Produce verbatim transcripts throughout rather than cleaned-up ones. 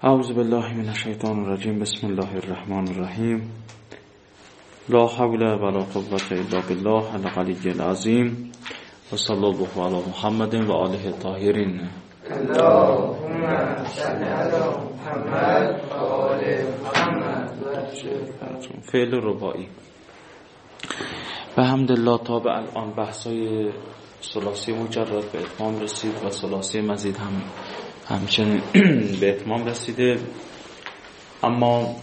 اعوذ بالله من الشیطان الرجیم. بسم الله الرحمن الرحیم. لا حول ولا قوة الا بالله العلی العظیم و صلی الله علی محمد و آله الطاهرین. اللهم صل علی محمد و آل محمد. فعل رباعی. به حمدالله تا به الان بحثای ثلاثی مجرد به اتمام رسید و ثلاثی مزید هم همچنین به اتمام رسیده، اما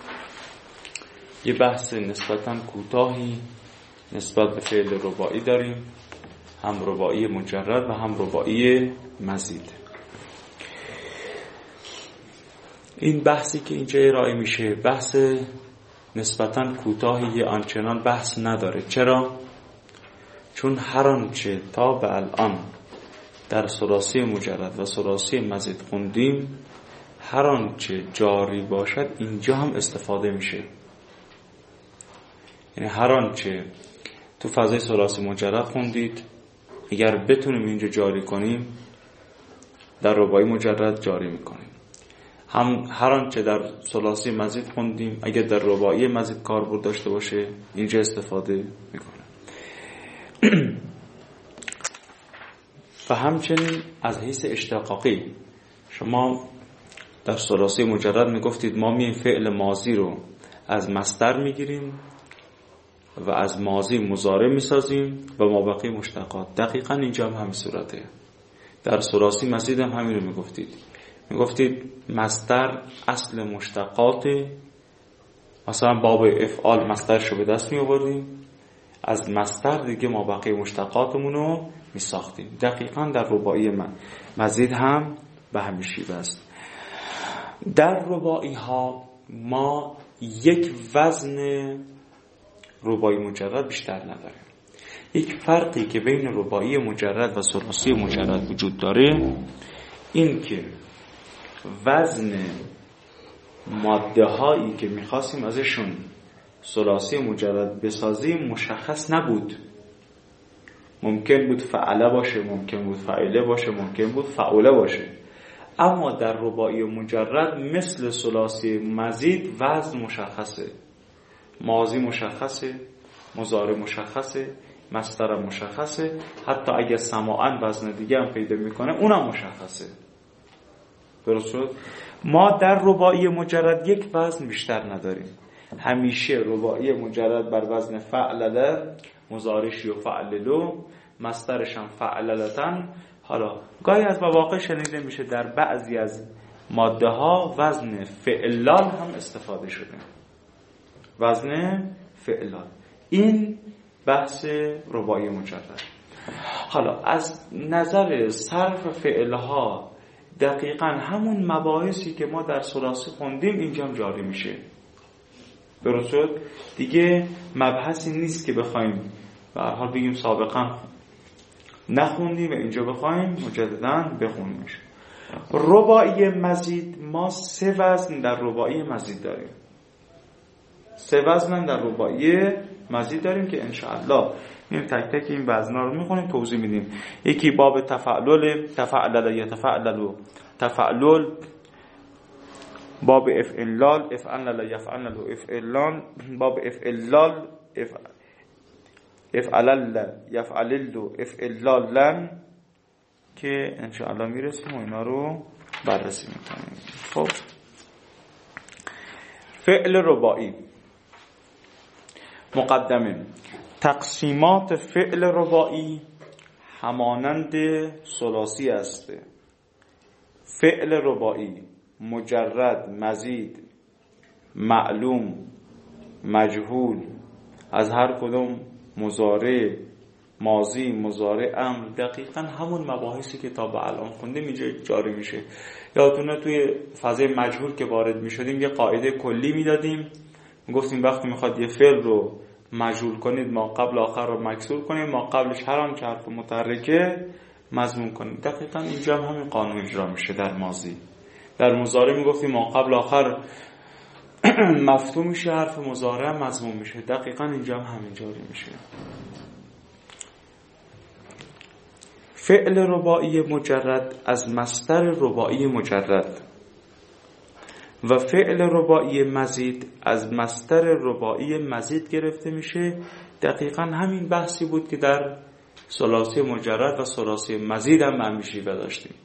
یه بحث نسبتاً کوتاهی نسبت به فعل رباعی داریم، هم رباعی مجرد و هم رباعی مزید. این بحثی که اینجا ارائه میشه بحث نسبتاً کوتاهی، آنچنان بحث نداره. چرا؟ چون هر آنچه تا به الان در ثلاثی مجرد و ثلاثی مزید خوندیم، هر آنچه جاری باشد اینجا هم استفاده میشه. یعنی هر آنچه تو فضای ثلاثی مجرد خوندید، اگر بتونیم اینجا جاری کنیم در رباعی مجرد جاری میکنیم. هم هر آنچه در ثلاثی مزید خوندیم اگر در رباعی مزید کاربرد داشته باشه اینجا استفاده میکنه. و همچنین از حیث اشتقاقی شما در ثلاثی مجرد میگفتید ما می فعل ماضی رو از مصدر میگیریم و از ماضی مضارع میسازیم و مابقی مشتقات. دقیقاً اینجا هم همین صورته. در ثلاثی مزید هم همین رو میگفتید. میگفتید مصدر اصل مشتقات، مثلا باب افعال مصدرش رو به دست می آوردیم، از مصدر دیگه مابقی مشتقاتمون رو می ساختیم. دقیقاً در رباعی مزید هم به همین شیوه است. در رباعی ها ما یک وزن رباعی مجرد بیشتر نداریم. یک فرقی که بین رباعی مجرد و ثلاثی مجرد وجود داره این که وزن ماده هایی که میخواستیم ازشون ثلاثی مجرد بسازیم مشخص نبود. ممکن بود فعله باشه، ممکن بود فعله باشه، ممکن بود فعوله باشه. اما در رباعی مجرد مثل ثلاثی مزید وزن مشخصه، ماضی مشخصه، مضارع مشخصه، مصدر مشخصه، حتی اگه سماعاً وزن دیگه هم پیدا میکنه اونم مشخصه. درست شد؟ ما در رباعی مجرد یک وزن بیشتر نداریم. همیشه رباعی مجرد بر وزن فعلله، مضارعش و فعللو، مصدرش هم فعللتن. حالا گاهی از مواقع شنیده میشه در بعضی از ماده ها وزن فعلال هم استفاده شده. وزن فعلال. این بحث رباعی مجرد. حالا از نظر صرف فعلها دقیقاً همون مباحثی که ما در ثلاثی خوندیم اینجا هم جاری میشه. درست شد؟ دیگه مبحثی نیست که بخوایم به هر حال بگیم سابقا نخوندیم و اینجا بخوایم مجدداً بخونیمش. رباعی مزید ما سه وزن در رباعی مزید داریم. سه وزن در رباعی مزید داریم که انشاءالله میریم تک تک این وزن‌ها رو میخونیم، توضیح میدیم. یکی باب تفعلل، تفعلل یتفعلل، تفعلل، باب افعلال، افعلل یفعلل، افعلان، باب افعلال، افعلل یفعلل، افعلالن که انشاءالله میرسیم و اینا رو بررسی میکنیم. خب فعل رباعی. مقدمه. تقسیمات فعل رباعی همانند ثلاثی است. فعل رباعی مجرد، مزید، معلوم، مجهول، از هر کدوم مضارع، ماضی، مضارع، امر، دقیقاً همون مباحثی که تا به الان خوندیم اینجا جاری میشه. یادتونه توی فضای مجهول که وارد میشدیم یه قاعده کلی میدادیم، گفتیم وقتی میخواد یه فعل رو مجهول کنید ما قبل آخر رو مکسور کنید، ما قبلش هر آن که حرف متحرکه مضموم کنید. دقیقاً اینجا هم همین قانون اجرا میشه. در ماضی در مضارع میگفتیم ما قبل آخر مفتوح میشه، حرف مضارع مضموم میشه. دقیقاً اینجا هم همین جاری میشه. فعل رباعی مجرد از مصدر رباعی مجرد و فعل رباعی مزید از مصدر رباعی مزید گرفته میشه. دقیقا همین بحثی بود که در ثلاثی مجرد و ثلاثی مزید هم به همین شیوه داشتیم.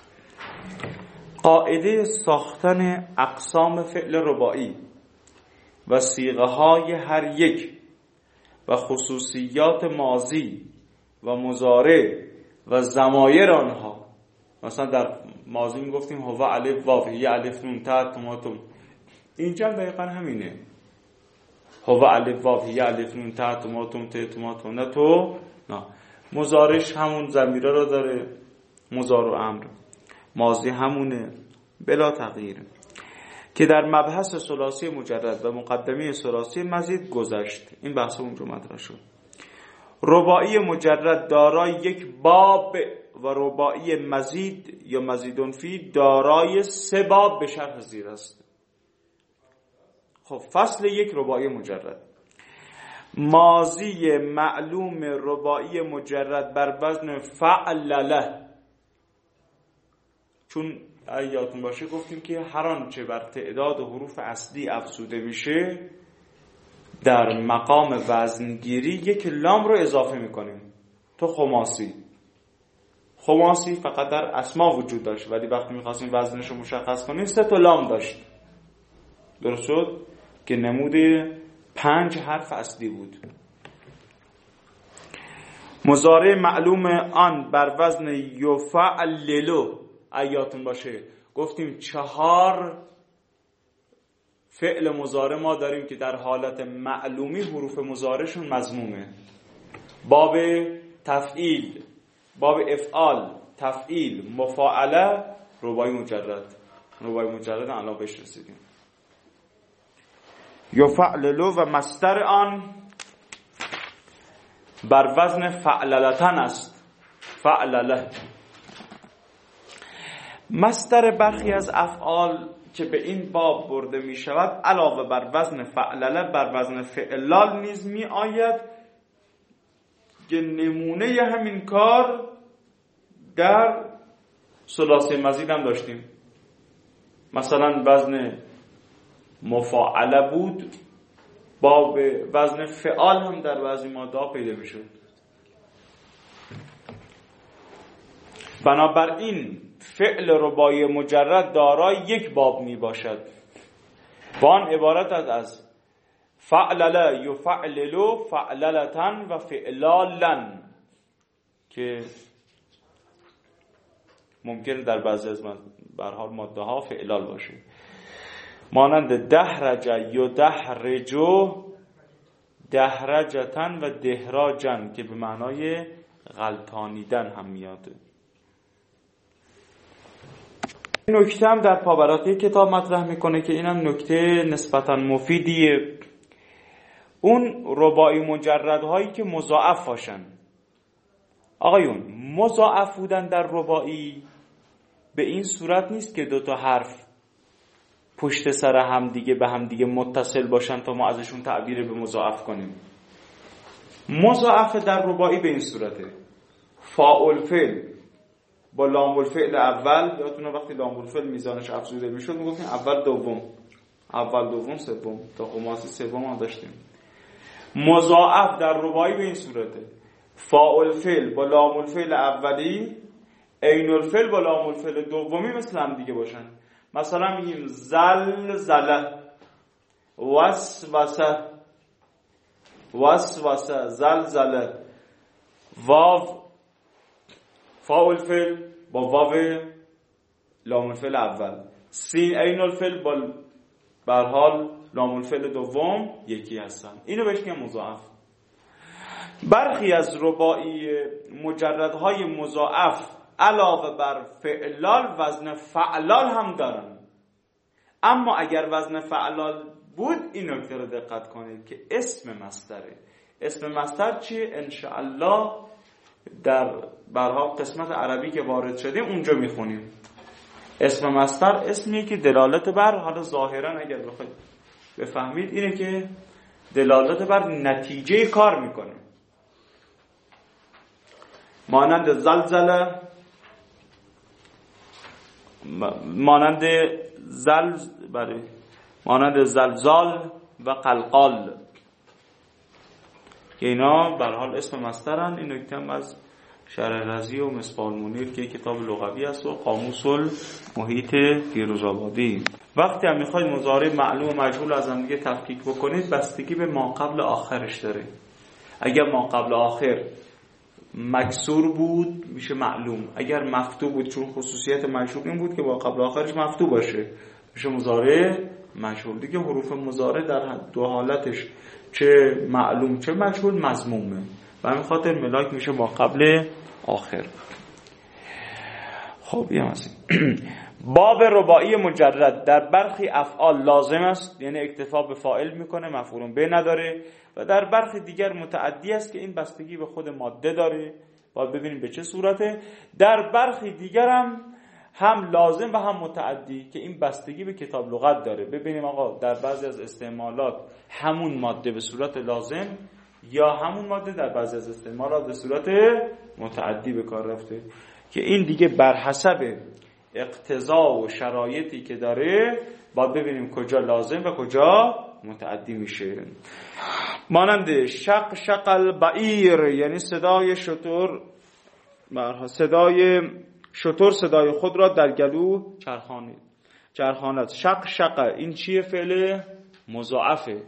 قاعده ساختن اقسام فعل رباعی و صیغه های هر یک و خصوصیات ماضی و مضارع و ضمایر آنها، مثلا در ماضی میگفتیم هو الف واو، هی الف نون تا توماتوم، اینجا دقیقا همینه. هو الف واو، هی الف نون تا توماتوم ت توماتوم نه تو نه. مضارعش همون ضمیره رو داره، مضارع امر. ماضی همونه بلا تغییر، که در مبحث ثلاثی مجرد و مقدمه ثلاثی مزید گذشت. این بحث اونجا مطرح شد. رباعی مجرد دارای یک باب و رباعی مزید یا مزیدون فی دارای سه باب به شرح زیر است. خب فصل یک رباعی مجرد. ماضی معلوم رباعی مجرد بر وزن فعلله، چون یادتون باشه گفتیم که هر آنچه بر تعداد حروف اصلی افزوده میشه در مقام وزنگیری یک لام رو اضافه میکنیم. تو خماسی خماسی فقط در اسما وجود داشت، ولی وقتی میخواستیم وزنش رو مشخص کنیم سه تا لام داشت، درست شد؟ که نمود پنج حرف اصلی بود. مضارع معلوم آن بر وزن یفعللو، ایاتون باشه گفتیم چهار فعل مضارع ما داریم که در حالت معلومی حروف مضارعشون مضمومه. باب تفعیل، باب افعال، تفعیل، مفاعله، رباعی مجرد. رباعی مجرد الان بهش رسیدیم. یفعللو و مصدر آن بر وزن فعللتن است. فعلله مصدر برخی از افعال که به این باب برده می شود علاوه بر وزن فعلله بر وزن فعلال نیز می آید، که نمونه همین کار در ثلاثی مزید هم داشتیم. مثلا وزن مفاعله بود، باب وزن فعال هم در بعضی ماده پیدا می شد. بنابراین فعل رباعی مجرد دارای یک باب می باشد و آن عبارت است از فعلله یفعللو، فعللتن و فعلالن، که ممکن در بعضی از به هر حال ماده ها فعلال باشه، مانند دهرج یدهرجو، دهرجتن و دهراجن که به معنای غلطانیدن هم میاد. نکته هم در پاوراتی کتاب مطرح میکنه که اینم نکته نسبتا مفیدیه. اون رباعی مجردهایی که مضاعف باشن، آقایون مضاعف بودن در رباعی به این صورت نیست که دوتا حرف پشت سر هم دیگه به هم دیگه متصل باشن تا ما ازشون تعبیر به مضاعف کنیم. مضاعف در رباعی به این صورته: فاعل فعل با لام الفعل اول، یادتونه وقتی لام الفعل میزانش افزوده میشد میگفتیم اول دوم، اول دوم سوم، تا خماسی سوم هم داشتیم. مضاعف در رباعی به این صورته: فاعل فعل با لام الفعل اولی، عین الفعل با لام الفعل دومی مثل هم دیگه باشن. مثلا میگیم زلزله، وسوسه، وسوسه، زلزله. واو فاعل فعل با واو لام الفعل اول، سین عین الفعل با به هر حال لام الفعل دوم یکی هستن. اینو بهش میگن مضاعف. برخی از رباعی مجردهای مضاعف علاوه بر فعلال وزن فعلال هم دارن. اما اگر وزن فعلال بود این نکته رو دقت کنید که اسم مصدره. اسم مصدر چیه؟ انشاءالله در برها قسمت عربی که وارد شدیم اونجا میخونیم. اسم مصدر اسمیه که دلالت بر، حالا ظاهرا اگر بخواید بفهمید اینه که دلالت بر نتیجه کار میکنه. مانند زلزله، مانند زل برای مانند زلزال و قلقال که اینا به هر حال اسم مصدرن. این نکته هم از شرح رضی و مصباح المنیر که کتاب لغوی است و قاموس المحیط فیروزآبادی. وقتی هم میخواید مضارع معلوم و مجهول از هم دیگه تفکیک بکنید بستگی به ما قبل آخرش داره. اگر ما قبل آخر مکسور بود میشه معلوم، اگر مفتوح بود چون خصوصیت مجهول این بود که با قبل آخرش مفتوح باشه میشه مضارع مجهول. دیگه حروف مضارع در دو حالتش چه معلوم چه مجهول مضمومه و همین خاطر ملاک میشه با قبل آخر. خب یه مثلا باب رباعی مجرد در برخی افعال لازم است، یعنی اکتفا به فاعل میکنه، مفعول به نداره، و در برخی دیگر متعدی است که این بستگی به خود ماده داره، باید ببینیم به چه صورته. در برخی دیگر هم هم لازم و هم متعدی که این بستگی به کتاب لغت داره. ببینیم آقا در بعضی از استعمالات همون ماده به صورت لازم یا همون ماده در بعضی از استعمالات به صورت متعدی به کار رفته که این دیگه بر حسب اقتضا و شرایطی که داره باید ببینیم کجا لازم و کجا متعدی میشه. مانند شق شق البعیر، یعنی صدای شتر صدای شتر صدای خود را در گلو چرخانید چرخاند. شق شق این چیه؟ فعل مضاعفه.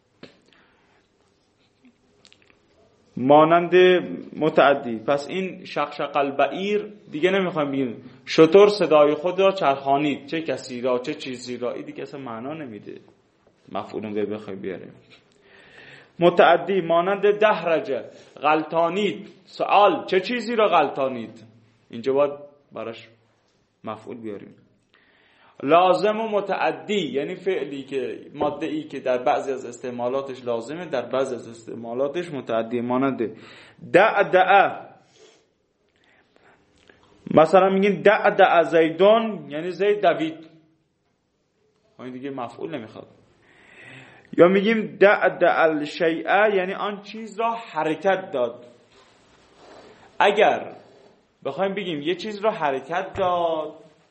مانند متعدی، پس این شق شق البعیر دیگه نمیخوایم بگیم شتر صدای خود را چرخانید، چه کسی را چه چیزی را، این دیگه اصلا معنا نمیده مفعول به بخوای بیاریم. متعدی مانند دهرجه غلطانید، سوال چه چیزی را غلطانید، اینجا باید براش مفعول بیاریم. لازم و متعدی یعنی فعلی که ماده ای که در بعضی از استعمالاتش لازمه در بعضی از استعمالاتش متعدی. مانند دع دع، مثلا میگین دع دع زیدون یعنی زید دوید، این دیگه مفعول نمیخواد. یا میگیم دع دع الشیء یعنی آن چیز را حرکت داد. اگر بخوایم بگیم یه چیز را حرکت داد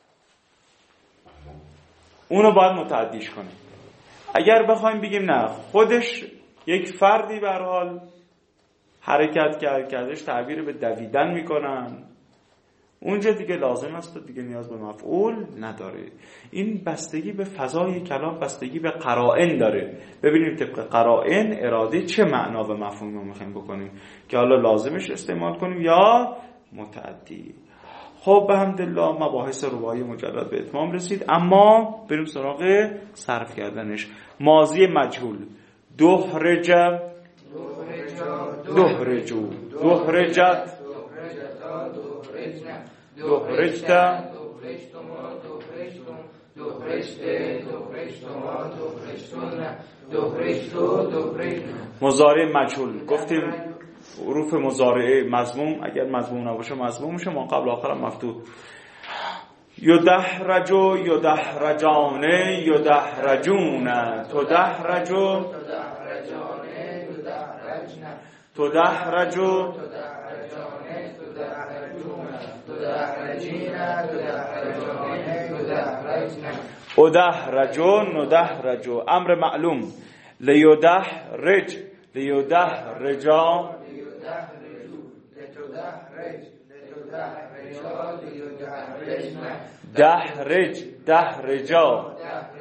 اونو باید متعدیش کنیم. اگر بخوایم بگیم نه خودش یک فردی به هر حال حرکت کرد کردش تعبیر به دویدن میکنن اونجا دیگه لازم است و دیگه نیاز به مفعول نداره. این بستگی به فضای کلام، بستگی به قرائن داره. ببینیم طبق قرائن اراده چه معنا و مفهومی رو میخوایم بکنیم که حالا لازمش استعمال کنیم یا متعدی. خب به حمدالله مباحث رباعی مجرد به اتمام رسید، اما بریم سراغ صرف کردنش. ماضی مجهول دهرج دهرجو دهرجت دهرجت مضارع مجهول گفتیم حروف مضارعه مضموم، اگر مضموم نباشه مضموم میشه، ما قبل آخر هم مفتوح. یدهرجو یدهرجانه یدهرجون تدهرجو تدهرجو ادهرجو ندهرجو امر معلوم لیدهرج لیدهرجا دهرج دهرجا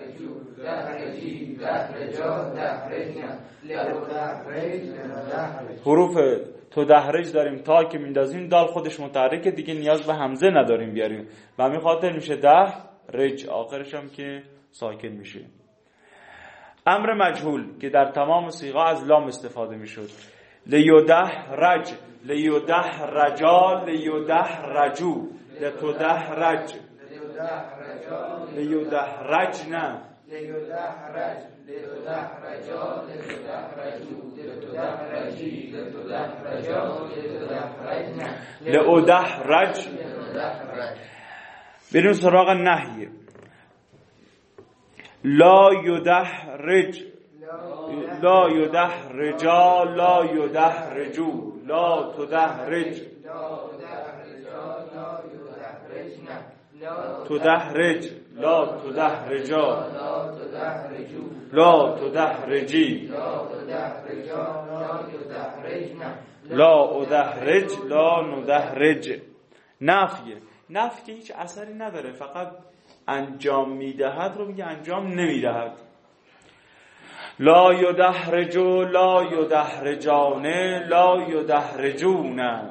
حروف تو دهرج داریم تا که میندازیم دال خودش متحرکه دیگه نیاز به همزه نداریم بیاریم و همین خاطر میشه ده رج، آخرش هم که ساکن میشه. امر مجهول که در تمام صیغه از لام استفاده میشد. لیوده رج لیوده رجا لیوده رجو لتوده رج لیوده رج نه لیوده رج لیوده رجا لیوده رجو لیوده رجی لیوده رجا لیوده رج نه لیوده رج. بریم سراغ نهی. لا یده رج لا یده رجا لا یده رجو لا تده رج تدحرج لا تدحرجا لا تدحرجی لا ادحرج لا ندحرج. نفیه. نفی که هیچ اثری نداره، فقط انجام میدهد رو میگه انجام نمیدهد. لا یدحرجو لا یدحرجانه لا یدحرجونه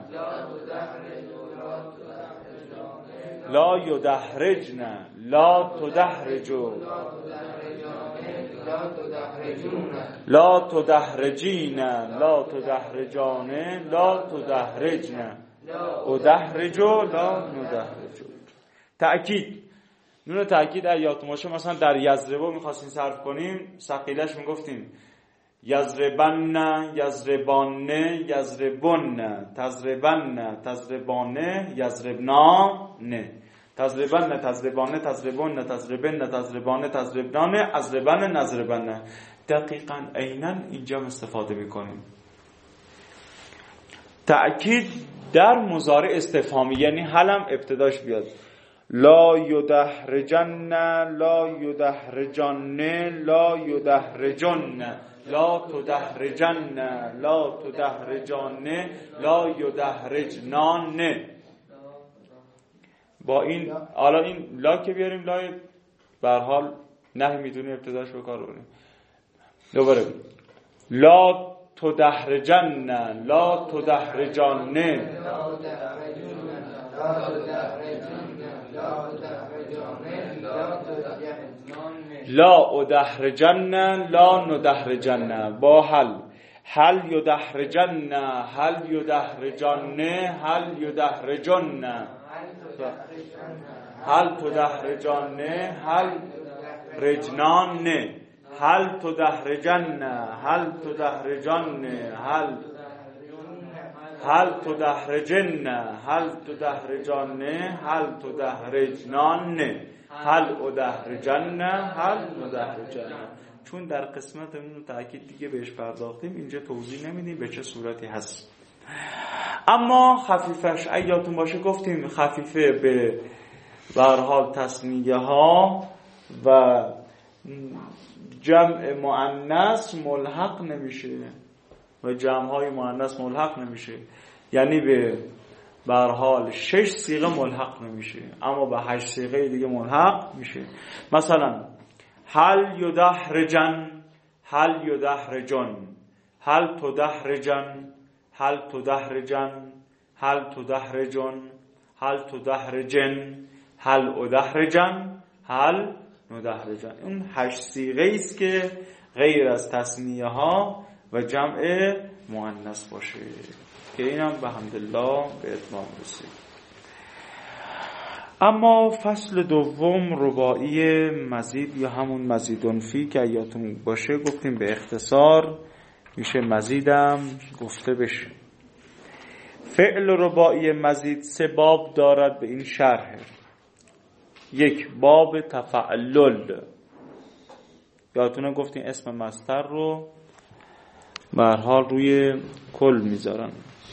لا یدحرجن لا تدحرجو لا تدحرجین لا تدحرجانه لا تدحرجن ادحرجو لا ندحرجو. تأکید. نون تأکید یادتون باشه مثلا در یضربو میخواستین صرف کنیم ثقیلش میگفتیم یضربن یضربان یضربن تضربن تضربان یضربنان تضربن تضربان تضربن تضربن تضربان تضربنان اضربن نضربن. دقیقاً عیناً اینجا استفاده میکنیم. تأکید در مضارع استفهامی، یعنی حالم ابتداش بیاد لا یدحرجن لا یدحرجن لا یدحرجن لا تدحرجن لا تدحرجان لا یدحرجنان. با این حالا این لا که بیاریم لای به هر حال نه میتونیم ابتداش به کار ببریم. دوباره لا تدحرجن لا تدحرجان لا ادحرجن لا ندحرجن. با حل هل یدحرجن هل یدحرجن هل یدحرجن هل تدحرجن هل رجنان هل تدحرجن هل تدحرجن هل هل تدحرجن هل تدحرجن هل تدحرجنان هل ادحرجن هل ندحرجن. چون در قسمت اون تأکید دیگه بهش پرداختیم اینجا توضیح نمیدیم به چه صورتی هست. اما خفیفش ایاتون باشه گفتیم خفیفه به به هر حال تثنیه ها و جمع مؤنث ملحق نمیشه و جمع های مؤنث ملحق نمیشه، یعنی به به هر حال شش صیغه ملحق نمیشه اما به هشت صیغه دیگه ملحق میشه. مثلا هل یدحرجن هل یدحرجن هل تدحرجن هل تدحرجن هل تدحرجن هل تدحرجن هل ادحرجن هل ندحرجن. اون هشت صیغه است که غیر از تثنیه ها و جمع مؤنث باشه که اینم به حمدالله به اتمام رسید. اما فصل دوم رباعی مزید یا همون مزیدون فی که یادتون باشه گفتیم به اختصار میشه مزیدم گفته بشه. فعل رباعی مزید سه باب دارد به این شرح. یک باب تفعلل، یادتونه گفتیم اسم مصدر رو به هر حال روی کل میذارن.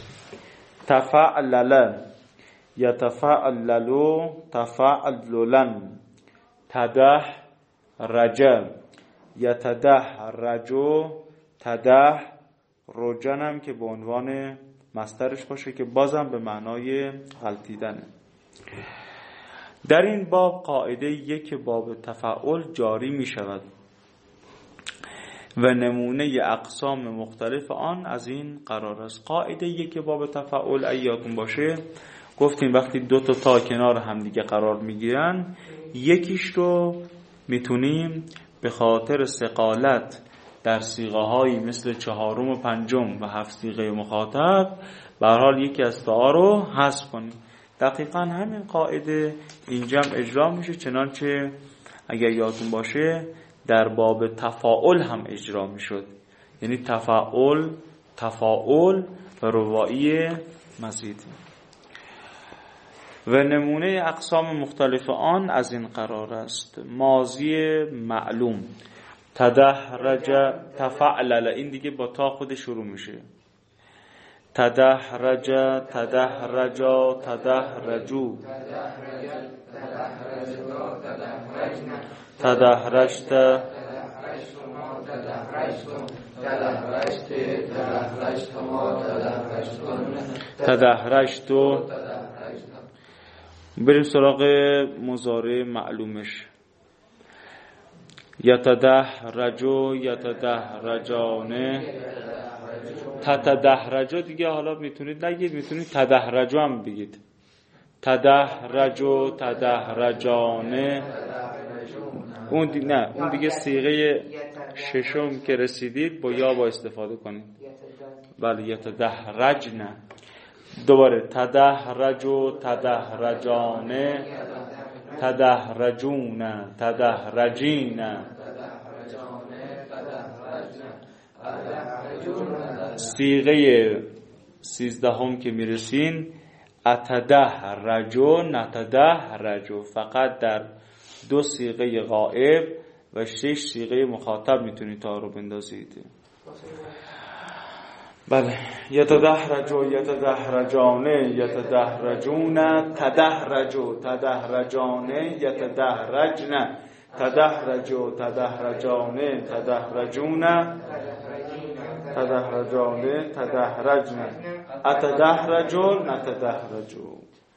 تفعلل یتفعللو تفعللن تده رجا یتده رجو تده رجنم که به عنوان مصدرش باشه که بازم به معنای غلطیدنه. در این باب قاعده یک باب تفعول جاری می شود و نمونه اقسام مختلف آن از این قرار است. قاعده یک باب تفعول ایاتون باشه گفتیم وقتی دو تا تا کنار همدیگه قرار می گیرن یکیش رو میتونیم به خاطر ثقالت در صیغه هایی مثل چهارم و پنجم و هفت صیغه مخاطب به هر حال یکی از تا رو حذف کنیم. دقیقاً همین قاعده اینجا هم اجرا میشه، چنانچه اگر یادتون باشه در باب تفاعل هم اجرا میشد، یعنی تفاعل تفاعل و رباعی مزید. و نمونه اقسام مختلف آن از این قرار است: ماضی معلوم تدحرج تفعلل، این دیگه با تا خود شروع میشه. تدحرج تدحرجا تدحرجو تدحرجت تدحرجتو. بریم سراغ مضارع معلومش. یتدحرجو یتدحرجانه تتدحرجو دیگه حالا میتونید نگید، میتونید تدحرجو هم بگید. تدحرجو تدحرجانه اون دی... نه اون دیگه صیغه ششم که رسیدید با یا با استفاده کنید. بله یتدحرجن. دوباره تدحرجو تدحرجانه تدحرجون تدحرجین. صیغه سیزدهم که میرسین اتدحرجو نتدحرجو، فقط در دو صیغه غائب و شش صیغه مخاطب میتونید تا رو بندازید. بله یتدحرجو یتدحرجانه یتدحرجون تدحرجو تدحرجانه یتدحرجن تدحرجو تدحرجانه تدحرجون تدحرجانه تدحرجن اتدحرجو نتدحرجو.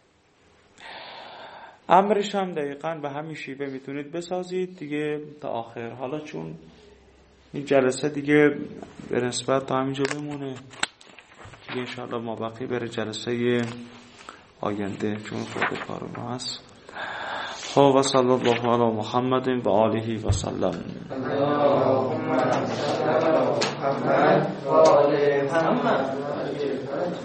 امرش هم دقیقاً به همین شیوه میتونید بسازید دیگه تا آخر. حالا چون این جلسه دیگه به نسبت تا همینجا بمونه دیگه، انشاءالله ما بقیه بره جلسه آینده چون خود کار ما هست. خب و صلی الله علی محمد و آله و سلم. اللهم صل علی محمد و آل محمد.